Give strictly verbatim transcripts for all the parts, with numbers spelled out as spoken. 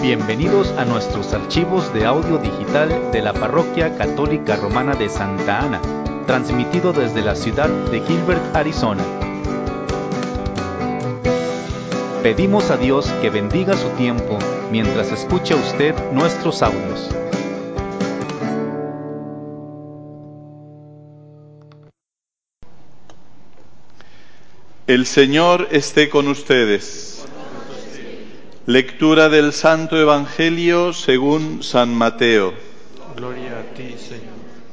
Bienvenidos a nuestros archivos de audio digital de la Parroquia Católica Romana de Santa Ana, transmitido desde la ciudad de Gilbert, Arizona. Pedimos a Dios que bendiga su tiempo mientras escucha usted nuestros audios. El Señor esté con ustedes. Lectura del Santo Evangelio según San Mateo. Gloria a ti, Señor.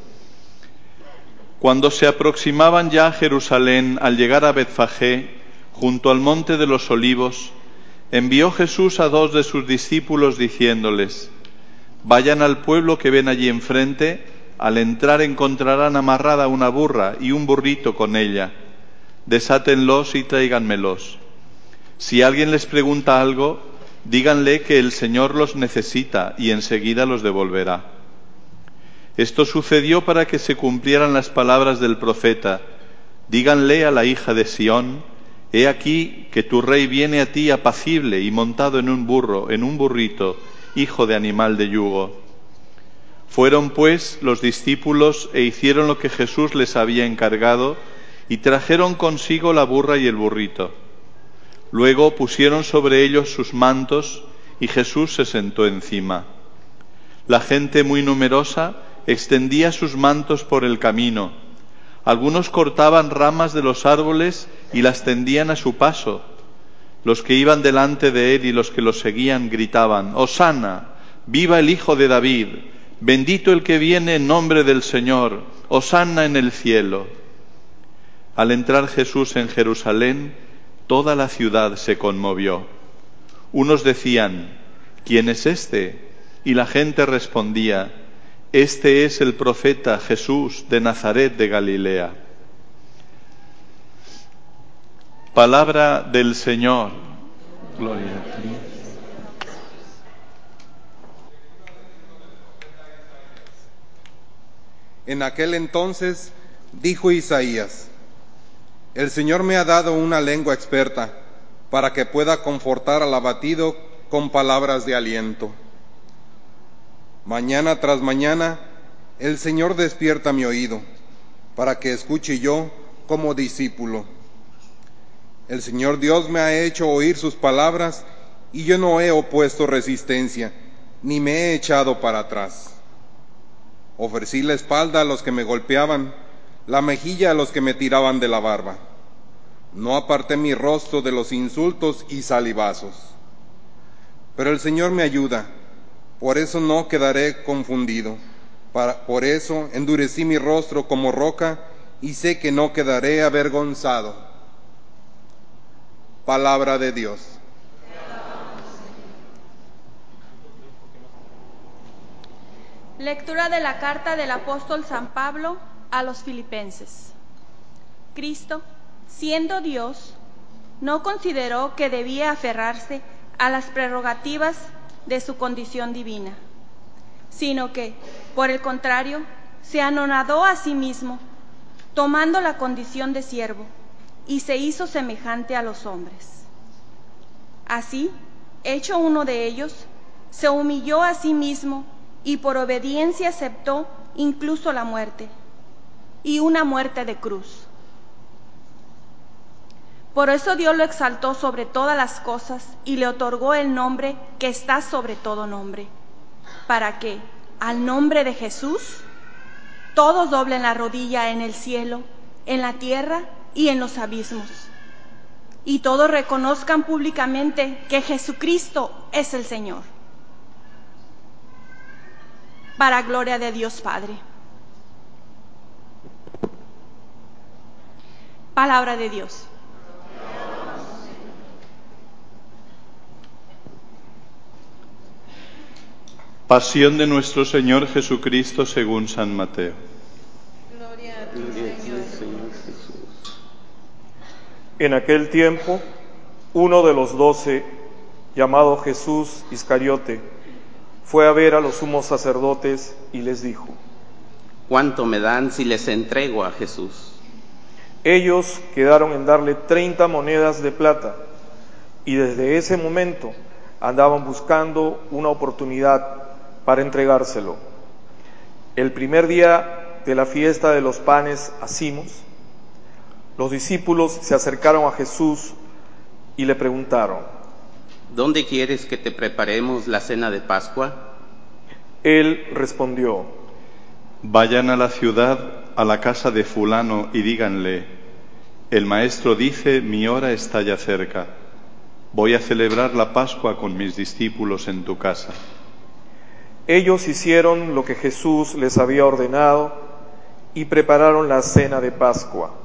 Cuando se aproximaban ya a Jerusalén, al llegar a Betfagé, junto al monte de los Olivos, envió Jesús a dos de sus discípulos diciéndoles: vayan al pueblo que ven allí enfrente, al entrar encontrarán amarrada una burra y un burrito con ella. Desátenlos y tráiganmelos. Si alguien les pregunta algo, díganle que el Señor los necesita y enseguida los devolverá. Esto sucedió para que se cumplieran las palabras del profeta: díganle a la hija de Sión, he aquí que tu rey viene a ti apacible y montado en un burro, en un burrito, hijo de animal de yugo. Fueron pues los discípulos e hicieron lo que Jesús les había encargado, y trajeron consigo la burra y el burrito. Luego pusieron sobre ellos sus mantos y Jesús se sentó encima. La gente muy numerosa extendía sus mantos por el camino. Algunos cortaban ramas de los árboles y las tendían a su paso. Los que iban delante de él y los que lo seguían gritaban: «Hosana, viva el Hijo de David, bendito el que viene en nombre del Señor, hosana en el cielo». Al entrar Jesús en Jerusalén, toda la ciudad se conmovió. Unos decían: ¿quién es este? Y la gente respondía: este es el profeta Jesús de Nazaret de Galilea. Palabra del Señor. Gloria a ti. En aquel entonces dijo Isaías: el Señor me ha dado una lengua experta, para que pueda confortar al abatido con palabras de aliento. Mañana tras mañana, el Señor despierta mi oído, para que escuche yo como discípulo. El Señor Dios me ha hecho oír sus palabras, y yo no he opuesto resistencia, ni me he echado para atrás. Ofrecí la espalda a los que me golpeaban, la mejilla a los que me tiraban de la barba. No aparté mi rostro de los insultos y salivazos. Pero el Señor me ayuda, por eso no quedaré confundido. Para, por eso endurecí mi rostro como roca y sé que no quedaré avergonzado. Palabra de Dios. Lectura de la carta del apóstol San Pablo a los Filipenses. Cristo, siendo Dios, no consideró que debía aferrarse a las prerrogativas de su condición divina, sino que, por el contrario, se anonadó a sí mismo, tomando la condición de siervo, y se hizo semejante a los hombres. Así, hecho uno de ellos, se humilló a sí mismo y por obediencia aceptó incluso la muerte, y una muerte de cruz. Por eso Dios lo exaltó sobre todas las cosas y le otorgó el nombre que está sobre todo nombre, para que, al nombre de Jesús, todos doblen la rodilla en el cielo, en la tierra y en los abismos, y todos reconozcan públicamente que Jesucristo es el Señor, para gloria de Dios Padre. Palabra de Dios. Pasión de nuestro Señor Jesucristo según San Mateo. Gloria a ti, Señor Jesús. En aquel tiempo, uno de los doce, llamado Jesús Iscariote, fue a ver a los sumos sacerdotes y les dijo: ¿cuánto me dan si les entrego a Jesús? Ellos quedaron en darle treinta monedas de plata, y desde ese momento andaban buscando una oportunidad para entregárselo. El primer día de la fiesta de los panes Ácimos, los discípulos se acercaron a Jesús y le preguntaron: ¿Dónde quieres que te preparemos la cena de Pascua? Él respondió: Vayan a la ciudad, a la casa de fulano, y díganle: el maestro dice, mi hora está ya cerca. Voy a celebrar la Pascua con mis discípulos en tu casa. Ellos hicieron lo que Jesús les había ordenado y prepararon la cena de Pascua.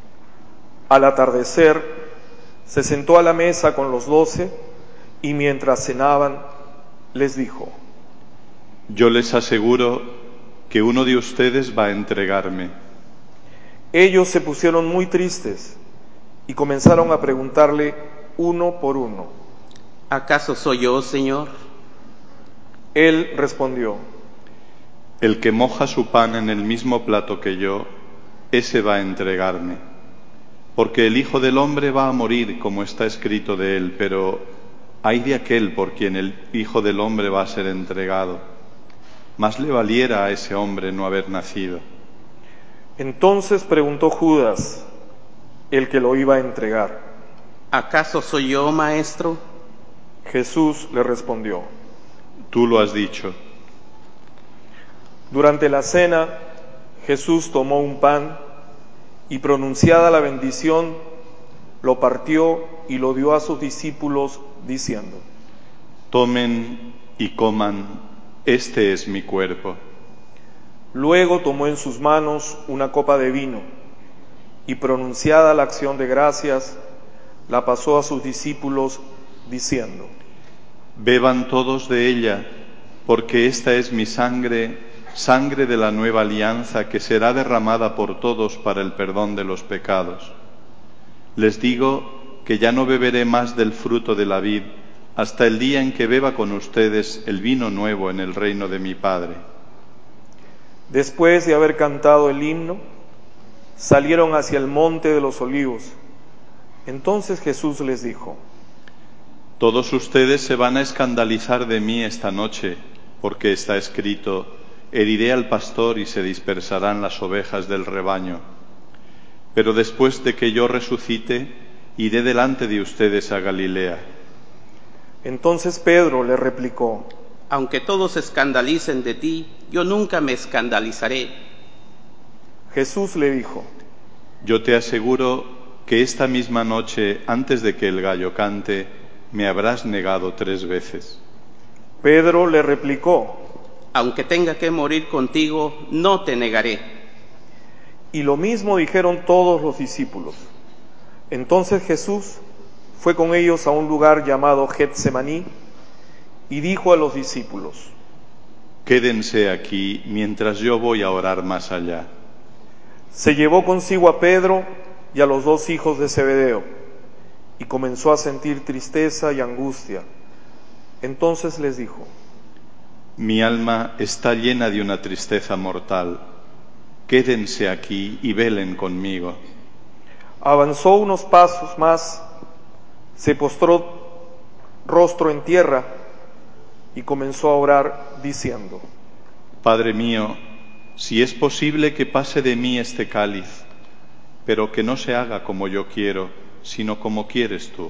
Al atardecer, se sentó a la mesa con los doce y mientras cenaban, les dijo: Yo les aseguro que uno de ustedes va a entregarme. Ellos se pusieron muy tristes y comenzaron a preguntarle uno por uno: ¿Acaso soy yo, Señor? Él respondió: El que moja su pan en el mismo plato que yo, ese va a entregarme. Porque el Hijo del Hombre va a morir, como está escrito de él, pero ay de aquel por quien el Hijo del Hombre va a ser entregado. Más le valiera a ese hombre no haber nacido. Entonces preguntó Judas, el que lo iba a entregar: ¿Acaso soy yo, maestro? Jesús le respondió: Tú lo has dicho. Durante la cena, Jesús tomó un pan y, pronunciada la bendición, lo partió y lo dio a sus discípulos, diciendo: Tomen y coman, este es mi cuerpo. Luego tomó en sus manos una copa de vino y, pronunciada la acción de gracias, la pasó a sus discípulos, diciendo: Beban todos de ella, porque esta es mi sangre, sangre de la nueva alianza que será derramada por todos para el perdón de los pecados. Les digo que ya no beberé más del fruto de la vid hasta el día en que beba con ustedes el vino nuevo en el reino de mi Padre. Después de haber cantado el himno, salieron hacia el monte de los olivos. Entonces Jesús les dijo: Todos ustedes se van a escandalizar de mí esta noche, porque está escrito: heriré al pastor y se dispersarán las ovejas del rebaño. Pero después de que yo resucite, iré delante de ustedes a Galilea. Entonces Pedro le replicó: Aunque todos se escandalicen de ti, yo nunca me escandalizaré. Jesús le dijo: Yo te aseguro que esta misma noche, antes de que el gallo cante, me habrás negado tres veces. Pedro le replicó: Aunque tenga que morir contigo, no te negaré. Y lo mismo dijeron todos los discípulos. Entonces Jesús fue con ellos a un lugar llamado Getsemaní y dijo a los discípulos: Quédense aquí mientras yo voy a orar más allá. Se llevó consigo a Pedro y a los dos hijos de Zebedeo y comenzó a sentir tristeza y angustia. Entonces les dijo: Mi alma está llena de una tristeza mortal. Quédense aquí y velen conmigo. Avanzó unos pasos más, se postró rostro en tierra y comenzó a orar diciendo: Padre mío, si es posible que pase de mí este cáliz, pero que no se haga como yo quiero, sino como quieres tú.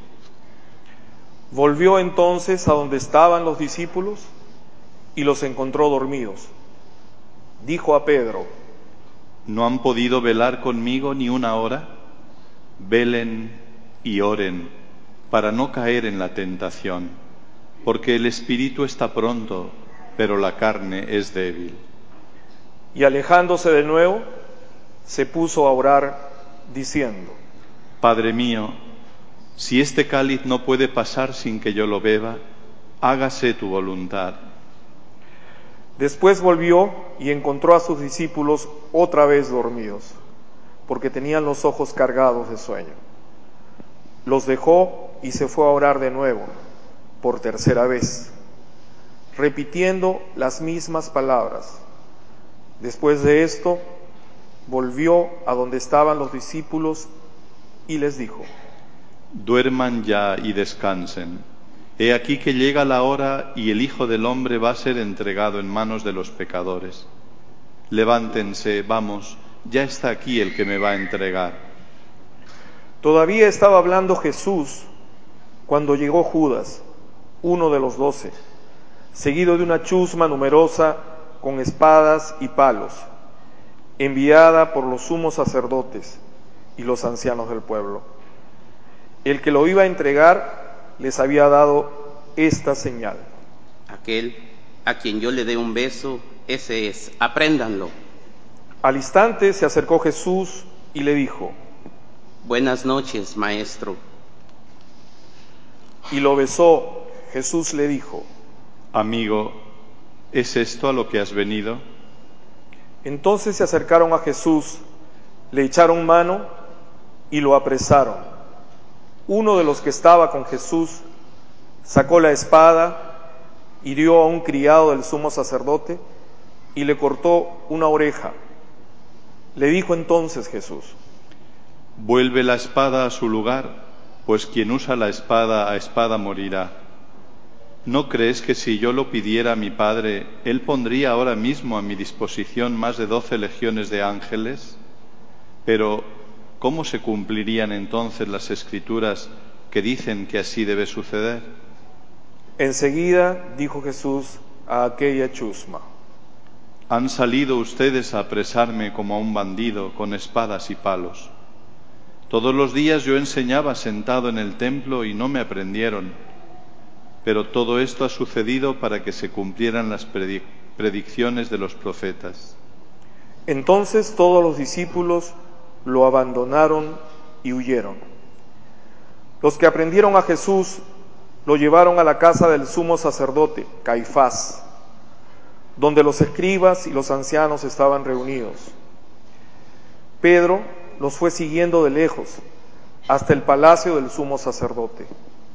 Volvió entonces a donde estaban los discípulos y los encontró dormidos. Dijo a Pedro: ¿No han podido velar conmigo ni una hora? Velen y oren para no caer en la tentación, porque el espíritu está pronto, pero la carne es débil. Y alejándose de nuevo, se puso a orar diciendo: Padre mío, si este cáliz no puede pasar sin que yo lo beba, hágase tu voluntad. Después volvió y encontró a sus discípulos otra vez dormidos, porque tenían los ojos cargados de sueño. Los dejó y se fue a orar de nuevo, por tercera vez, repitiendo las mismas palabras. Después de esto, volvió a donde estaban los discípulos y les dijo: Duerman ya y descansen. He aquí que llega la hora y el Hijo del Hombre va a ser entregado en manos de los pecadores. Levántense, vamos, ya está aquí el que me va a entregar. Todavía estaba hablando Jesús cuando llegó Judas, uno de los doce, seguido de una chusma numerosa con espadas y palos, enviada por los sumos sacerdotes y los ancianos del pueblo. El que lo iba a entregar les había dado esta señal. Aquel a quien yo le dé un beso, ese es, apréndanlo. Al instante se acercó Jesús y le dijo: Buenas noches, maestro. Y lo besó. Jesús le dijo: Amigo, ¿es esto a lo que has venido? Entonces se acercaron a Jesús, le echaron mano y lo apresaron. Uno de los que estaba con Jesús sacó la espada, hirió a un criado del sumo sacerdote y le cortó una oreja. Le dijo entonces Jesús: Vuelve la espada a su lugar, pues quien usa la espada a espada morirá. ¿No crees que si yo lo pidiera a mi Padre, Él pondría ahora mismo a mi disposición más de doce legiones de ángeles? Pero, ¿cómo se cumplirían entonces las Escrituras que dicen que así debe suceder? Enseguida dijo Jesús a aquella chusma: Han salido ustedes a apresarme como a un bandido con espadas y palos. Todos los días yo enseñaba sentado en el templo y no me aprendieron. Pero todo esto ha sucedido para que se cumplieran las predicciones de los profetas. Entonces todos los discípulos lo abandonaron y huyeron. Los que aprendieron a Jesús lo llevaron a la casa del sumo sacerdote, Caifás, donde los escribas y los ancianos estaban reunidos. Pedro los fue siguiendo de lejos hasta el palacio del sumo sacerdote.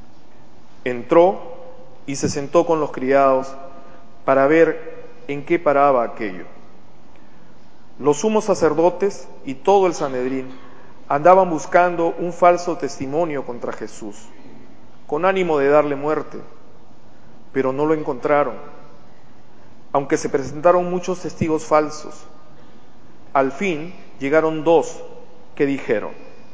Entró y se sentó con los criados para ver en qué paraba aquello. Los sumos sacerdotes y todo el Sanedrín andaban buscando un falso testimonio contra Jesús, con ánimo de darle muerte, pero no lo encontraron, aunque se presentaron muchos testigos falsos. Al fin llegaron dos que dijeron: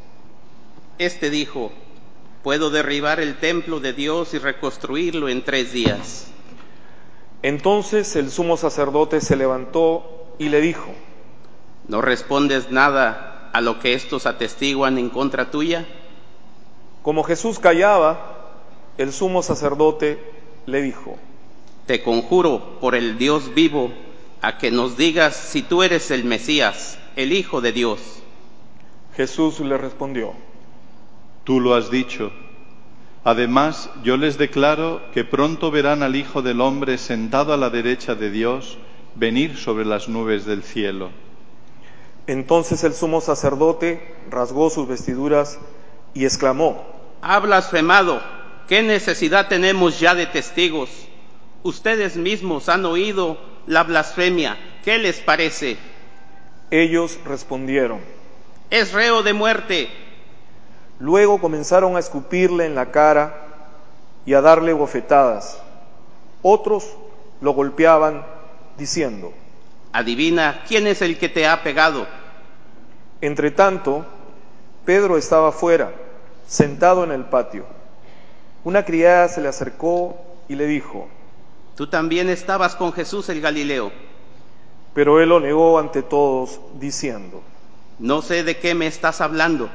Este dijo: puedo derribar el templo de Dios y reconstruirlo en tres días. Entonces el sumo sacerdote se levantó y le dijo: ¿No respondes nada a lo que estos atestiguan en contra tuya? Como Jesús callaba, el sumo sacerdote le dijo: Te conjuro por el Dios vivo a que nos digas si tú eres el Mesías, el Hijo de Dios. Jesús le respondió: Tú lo has dicho. Además, yo les declaro que pronto verán al Hijo del Hombre sentado a la derecha de Dios, venir sobre las nubes del cielo. Entonces el sumo sacerdote rasgó sus vestiduras y exclamó: Ha blasfemado. ¿Qué necesidad tenemos ya de testigos? Ustedes mismos han oído la blasfemia. ¿Qué les parece? Ellos respondieron: Es reo de muerte. Luego comenzaron a escupirle en la cara y a darle bofetadas. Otros lo golpeaban diciendo: Adivina quién es el que te ha pegado. Entretanto, Pedro estaba fuera, sentado en el patio. Una criada se le acercó y le dijo: Tú también estabas con Jesús el Galileo. Pero él lo negó ante todos, diciendo: No sé de qué me estás hablando.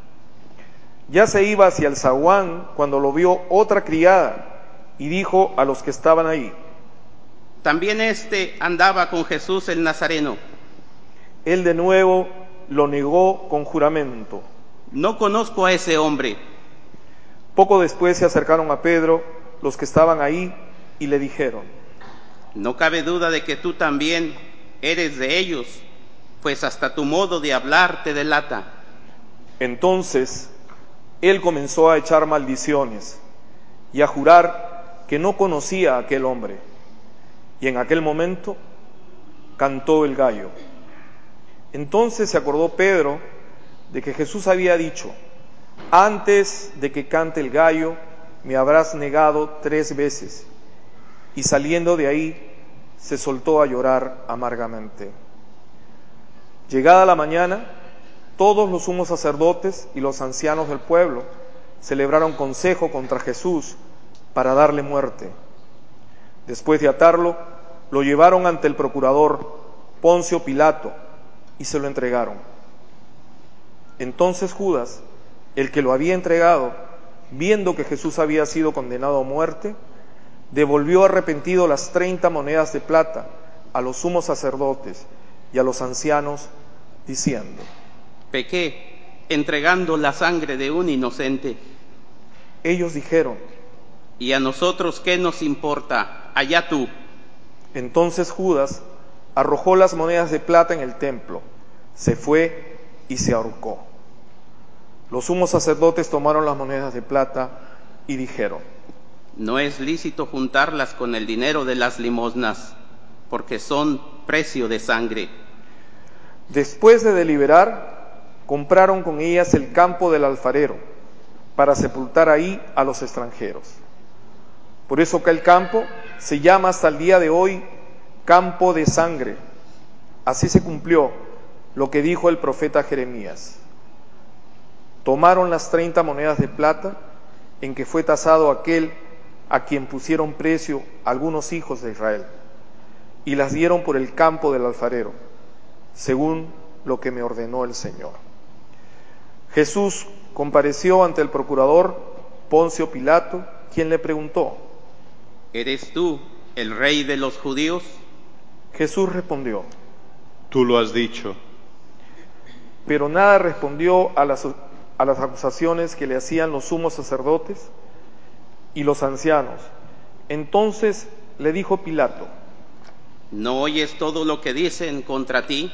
Ya se iba hacia el zaguán cuando lo vio otra criada y dijo a los que estaban ahí: También este andaba con Jesús el Nazareno. Él de nuevo lo negó con juramento: No conozco a ese hombre. Poco después se acercaron a Pedro los que estaban ahí y le dijeron: No cabe duda de que tú también eres de ellos, pues hasta tu modo de hablar te delata. Entonces él comenzó a echar maldiciones y a jurar que no conocía a aquel hombre. Y en aquel momento cantó el gallo. Entonces se acordó Pedro de que Jesús había dicho: antes de que cante el gallo, me habrás negado tres veces. Y saliendo de ahí, se soltó a llorar amargamente. Llegada la mañana, todos los sumos sacerdotes y los ancianos del pueblo celebraron consejo contra Jesús para darle muerte. Después de atarlo, lo llevaron ante el procurador Poncio Pilato y se lo entregaron. Entonces Judas, el que lo había entregado, viendo que Jesús había sido condenado a muerte, devolvió arrepentido las treinta monedas de plata a los sumos sacerdotes y a los ancianos, diciendo: Pequé entregando la sangre de un inocente. Ellos dijeron: ¿Y a nosotros qué nos importa? Allá tú. Entonces Judas arrojó las monedas de plata en el templo, se fue y se ahorcó. Los sumos sacerdotes tomaron las monedas de plata y dijeron: No es lícito juntarlas con el dinero de las limosnas, porque son precio de sangre. Después de deliberar, compraron con ellas el campo del alfarero, para sepultar ahí a los extranjeros. Por eso que el campo se llama hasta el día de hoy campo de sangre. Así se cumplió lo que dijo el profeta Jeremías. Tomaron las treinta monedas de plata en que fue tasado aquel a quien pusieron precio algunos hijos de Israel, y las dieron por el campo del alfarero, según lo que me ordenó el Señor. Jesús compareció ante el procurador Poncio Pilato, quien le preguntó: ¿Eres tú el rey de los judíos? Jesús respondió: Tú lo has dicho. Pero nada respondió a las, a las acusaciones que le hacían los sumos sacerdotes y los ancianos. Entonces le dijo Pilato: ¿No oyes todo lo que dicen contra ti?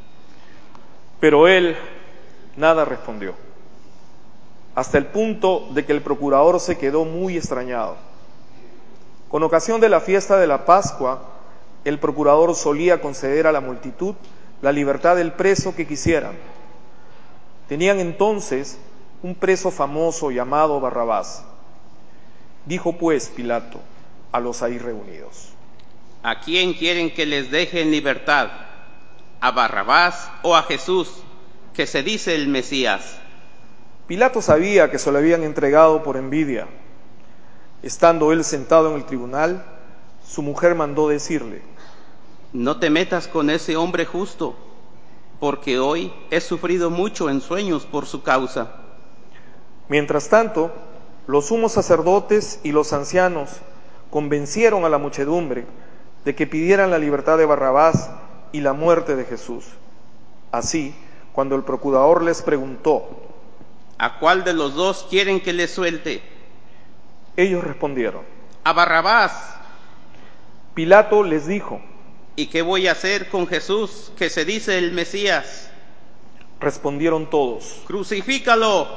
Pero él nada respondió, hasta el punto de que el procurador se quedó muy extrañado. Con ocasión de la fiesta de la Pascua, el procurador solía conceder a la multitud la libertad del preso que quisieran. Tenían entonces un preso famoso llamado Barrabás. Dijo pues Pilato a los ahí reunidos: ¿A quién quieren que les deje en libertad? ¿A Barrabás o a Jesús, que se dice el Mesías? Pilato sabía que se lo habían entregado por envidia. Estando él sentado en el tribunal, su mujer mandó decirle: No te metas con ese hombre justo, porque hoy he sufrido mucho en sueños por su causa. Mientras tanto, los sumos sacerdotes y los ancianos convencieron a la muchedumbre de que pidieran la libertad de Barrabás y la muerte de Jesús. Así, cuando el procurador les preguntó: ¿A cuál de los dos quieren que les suelte? Ellos respondieron: A Barrabás. Pilato les dijo: ¿Y qué voy a hacer con Jesús, que se dice el Mesías? Respondieron todos: Crucifícalo.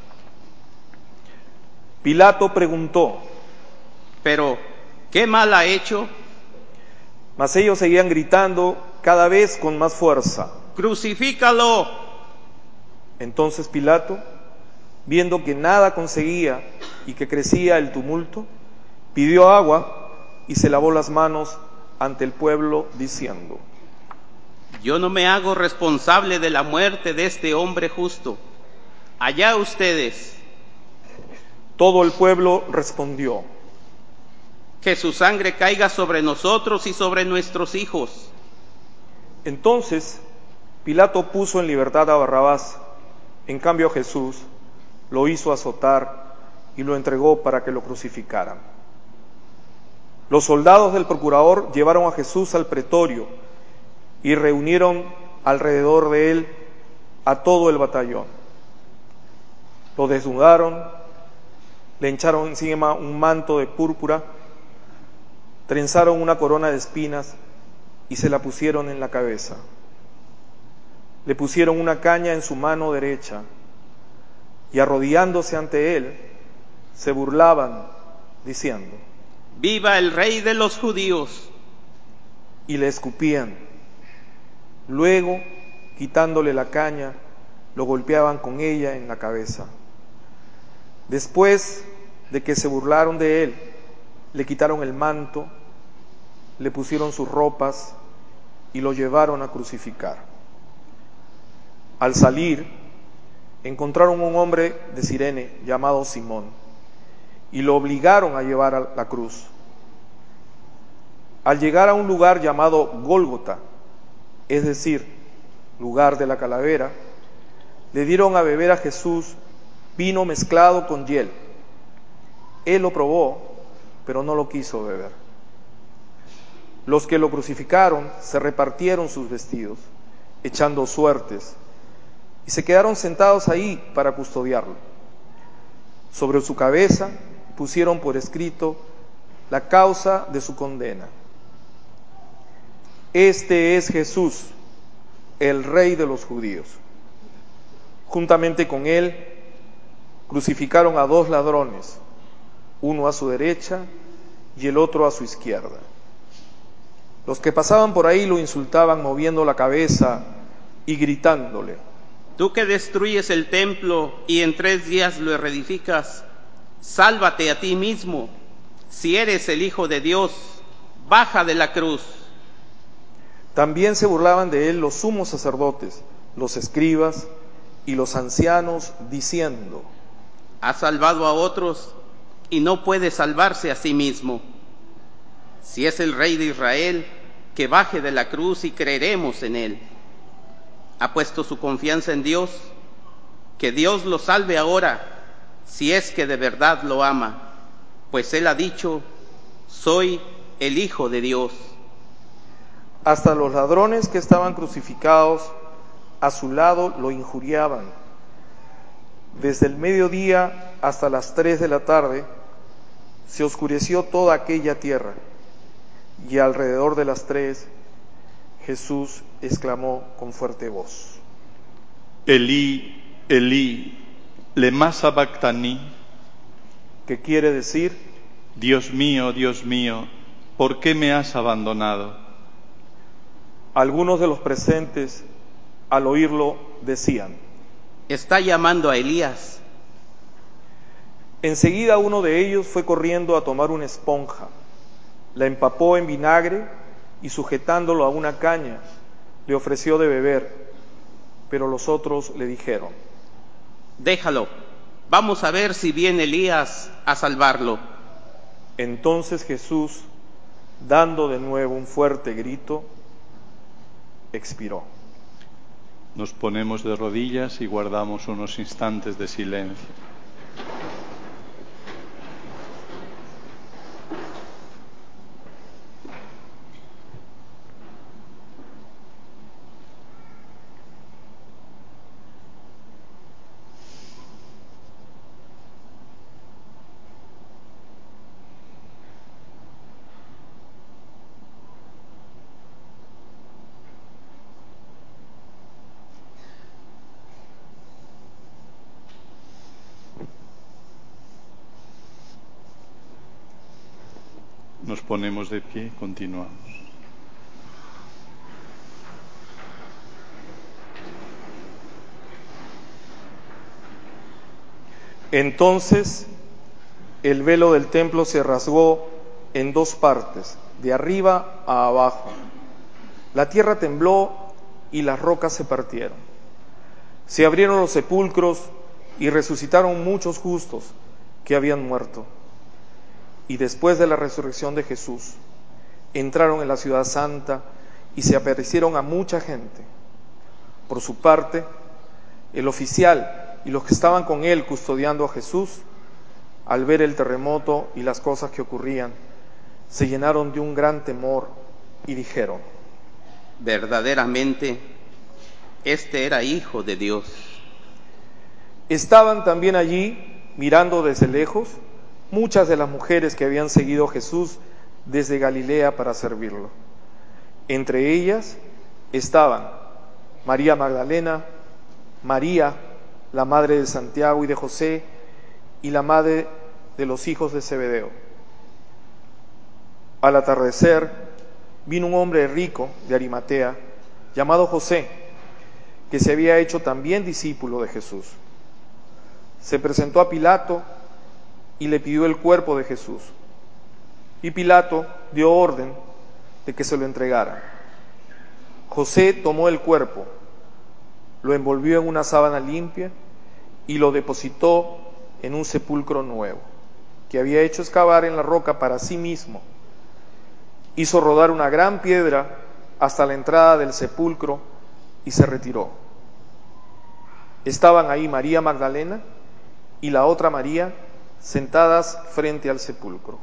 Pilato preguntó: Pero, ¿qué mal ha hecho? Mas ellos seguían gritando cada vez con más fuerza: Crucifícalo. Entonces Pilato, viendo que nada conseguía y que crecía el tumulto, pidió agua y se lavó las manos ante el pueblo, diciendo: Yo no me hago responsable de la muerte de este hombre justo. Allá ustedes. Todo el pueblo respondió: Que su sangre caiga sobre nosotros y sobre nuestros hijos. Entonces Pilato puso en libertad a Barrabás. En cambio a Jesús lo hizo azotar y lo entregó para que lo crucificaran. Los soldados del procurador llevaron a Jesús al pretorio y reunieron alrededor de él a todo el batallón. Lo desnudaron, le echaron encima un manto de púrpura, trenzaron una corona de espinas y se la pusieron en la cabeza. Le pusieron una caña en su mano derecha y, arrodillándose ante él, se burlaban, diciendo: ¡Viva el Rey de los judíos! Y le escupían. Luego, quitándole la caña, lo golpeaban con ella en la cabeza. Después de que se burlaron de él, le quitaron el manto, le pusieron sus ropas y lo llevaron a crucificar. Al salir, encontraron un hombre de Cirene llamado Simón y lo obligaron a llevar a la cruz. Al llegar a un lugar llamado Gólgota, es decir, lugar de la calavera, le dieron a beber a Jesús vino mezclado con hiel. Él lo probó, pero no lo quiso beber. Los que lo crucificaron se repartieron sus vestidos, echando suertes, y se quedaron sentados ahí para custodiarlo. Sobre su cabeza pusieron por escrito la causa de su condena. Este es Jesús, el Rey de los judíos. Juntamente con él crucificaron a dos ladrones, uno a su derecha y el otro a su izquierda. Los que pasaban por ahí lo insultaban moviendo la cabeza y gritándole: Tú que destruyes el templo y en tres días lo reedificas, sálvate a ti mismo. Si eres el Hijo de Dios, baja de la cruz. También se burlaban de él los sumos sacerdotes, los escribas y los ancianos, diciendo: Ha salvado a otros y no puede salvarse a sí mismo. Si es el Rey de Israel, que baje de la cruz y creeremos en él. Ha puesto su confianza en Dios, que Dios lo salve ahora, si es que de verdad lo ama, pues él ha dicho: soy el Hijo de Dios. Hasta los ladrones que estaban crucificados a su lado lo injuriaban. Desde el mediodía hasta las tres de la tarde se oscureció toda aquella tierra, y alrededor de las tres Jesús exclamó con fuerte voz: Elí, Elí, lema sabactani, que quiere decir: Dios mío, Dios mío, ¿por qué me has abandonado? Algunos de los presentes, al oírlo, decían: Está llamando a Elías. Enseguida uno de ellos fue corriendo a tomar una esponja, la empapó en vinagre y, sujetándolo a una caña, le ofreció de beber. Pero los otros le dijeron: Déjalo, vamos a ver si viene Elías a salvarlo. Entonces Jesús, dando de nuevo un fuerte grito, expiró. Nos ponemos de rodillas y guardamos unos instantes de silencio. Nos ponemos de pie, continuamos. Entonces el velo del templo se rasgó en dos partes, de arriba a abajo. La tierra tembló y las rocas se partieron. Se abrieron los sepulcros y resucitaron muchos justos que habían muerto. Y después de la resurrección de Jesús, entraron en la ciudad santa y se aparecieron a mucha gente. Por su parte, el oficial y los que estaban con él custodiando a Jesús, al ver el terremoto y las cosas que ocurrían, se llenaron de un gran temor y dijeron: Verdaderamente, este era Hijo de Dios. Estaban también allí, mirando desde lejos, muchas de las mujeres que habían seguido a Jesús desde Galilea para servirlo. Entre ellas estaban María Magdalena, María, la madre de Santiago y de José, y la madre de los hijos de Zebedeo. Al atardecer vino un hombre rico de Arimatea, llamado José, que se había hecho también discípulo de Jesús. Se presentó a Pilato y le pidió el cuerpo de Jesús. Y Pilato dio orden de que se lo entregaran. José tomó el cuerpo, lo envolvió en una sábana limpia y lo depositó en un sepulcro nuevo, que había hecho excavar en la roca para sí mismo. Hizo rodar una gran piedra hasta la entrada del sepulcro y se retiró. Estaban ahí María Magdalena y la otra María sentadas frente al sepulcro.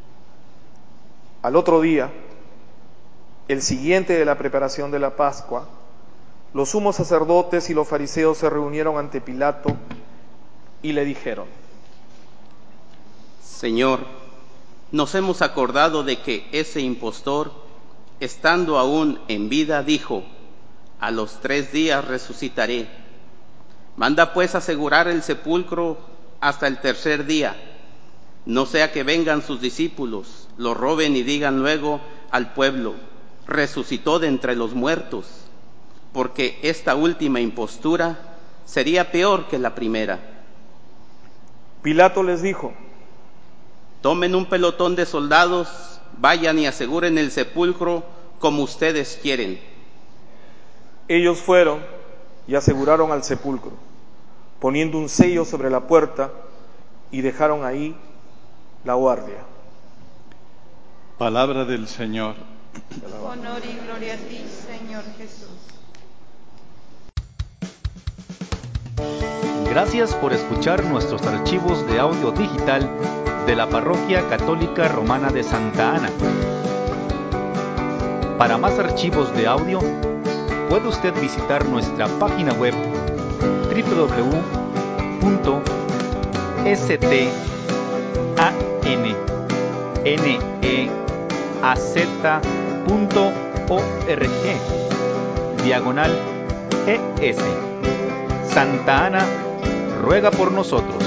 Al otro día, el siguiente de la preparación de la Pascua, los sumos sacerdotes y los fariseos se reunieron ante Pilato y le dijeron: Señor, nos hemos acordado de que ese impostor, estando aún en vida, dijo: a los tres días resucitaré. Manda pues asegurar el sepulcro hasta el tercer día, no sea que vengan sus discípulos, lo roben y digan luego al pueblo: resucitó de entre los muertos, porque esta última impostura sería peor que la primera. Pilato les dijo: tomen un pelotón de soldados, vayan y aseguren el sepulcro como ustedes quieren. Ellos fueron y aseguraron al sepulcro, poniendo un sello sobre la puerta, y dejaron ahí la guardia. Palabra del Señor. Honor y gloria a ti, Señor Jesús. Gracias por escuchar nuestros archivos de audio digital de la Parroquia Católica Romana de Santa Ana. Para más archivos de audio, puede usted visitar nuestra página web doble u doble u doble u punto estaneaz punto org diagonal es. Santa Ana ruega por nosotros.